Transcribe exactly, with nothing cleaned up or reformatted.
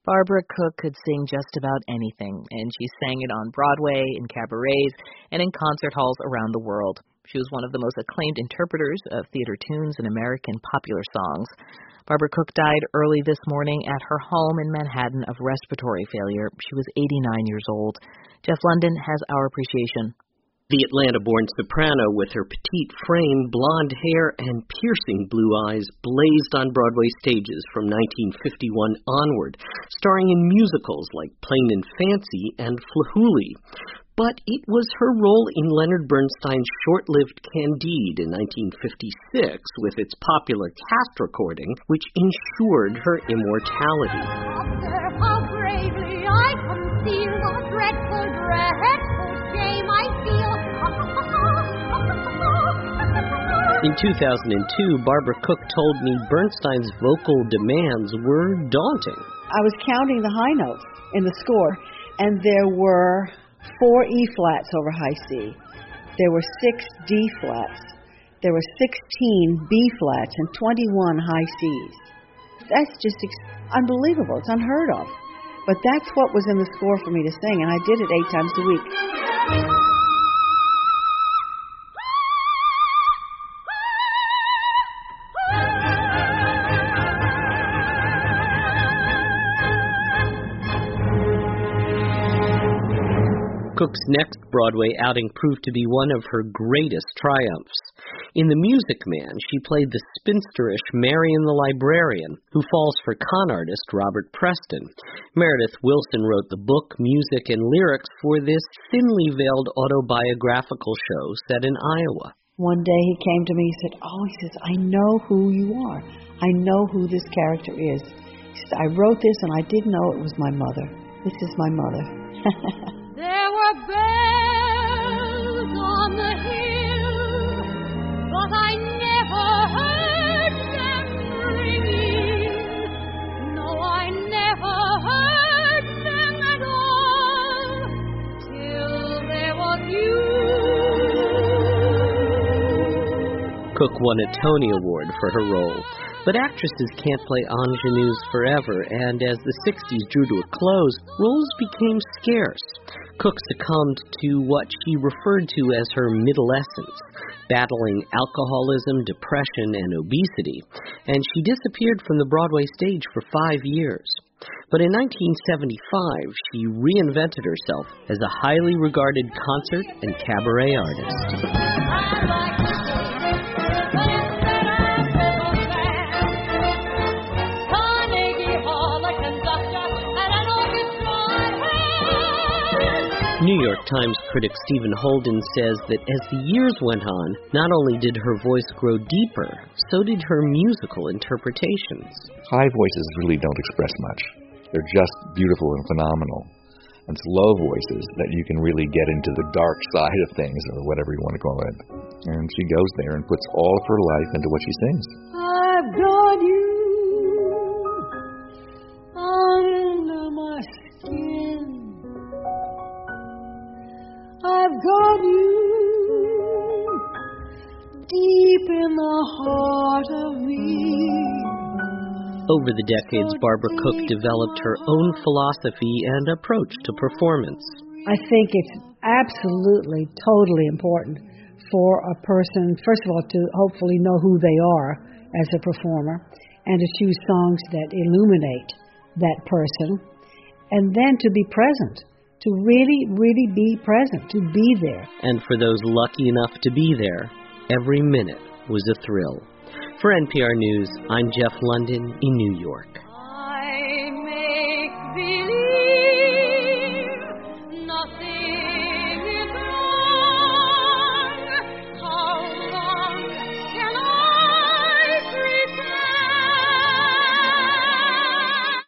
Barbara Cook could sing just about anything, and she sang it on Broadway, in cabarets, and in concert halls around the world. She was one of the most acclaimed interpreters of theater tunes and American popular songs. Barbara Cook died early this morning at her home in Manhattan of respiratory failure. She was eighty-nine years old. Jeff London has our appreciation. The Atlanta-born soprano, with her petite frame, blonde hair, and piercing blue eyes, blazed on Broadway stages from nineteen fifty-one onward, starring in musicals like Plain and Fancy and Flahooley. But it was her role in Leonard Bernstein's short-lived Candide in nineteen fifty-six, with its popular cast recording, which ensured her immortality. Observe how bravely I conceal what dreadful, dreadful shame I feel. In two thousand two, Barbara Cook told me Bernstein's vocal demands were daunting. I was counting the high notes in the score, and there were four E-flats over high C. There were six D-flats. There were sixteen B-flats and twenty-one high Cs. That's just ex- unbelievable. It's unheard of. But that's what was in the score for me to sing, and I did it eight times a week. Cook's next Broadway outing proved to be one of her greatest triumphs. In The Music Man, she played the spinsterish Marion the Librarian, who falls for con artist Robert Preston. Meredith Wilson wrote the book, music, and lyrics for this thinly veiled autobiographical show set in Iowa. One day he came to me, he said, oh, he says, I know who you are. I know who this character is. He said, I wrote this and I didn't know it was my mother. This is my mother. There were bells on the hill, but I never heard them ringing. No, I never heard them at all, till there was you. Cook won a Tony Award for her role. But actresses can't play ingenues forever, and as the sixties drew to a close, roles became scarce. Cook succumbed to what she referred to as her middlescence, battling alcoholism, depression, and obesity, and she disappeared from the Broadway stage for five years. But in nineteen seventy-five, she reinvented herself as a highly regarded concert and cabaret artist. New York Times critic Stephen Holden says that as the years went on, not only did her voice grow deeper, so did her musical interpretations. High voices really don't express much. They're just beautiful and phenomenal. And it's low voices that you can really get into the dark side of things, or whatever you want to call it. And she goes there and puts all of her life into what she sings. I've got you under my skin. I've got you deep in the heart of me. Over the decades, Barbara Cook developed her own philosophy and approach to performance. I think it's absolutely, totally important for a person, first of all, to hopefully know who they are as a performer, and to choose songs that illuminate that person, and then to be present. To really, really be present, to be there. And for those lucky enough to be there, every minute was a thrill. For N P R News, I'm Jeff London in New York.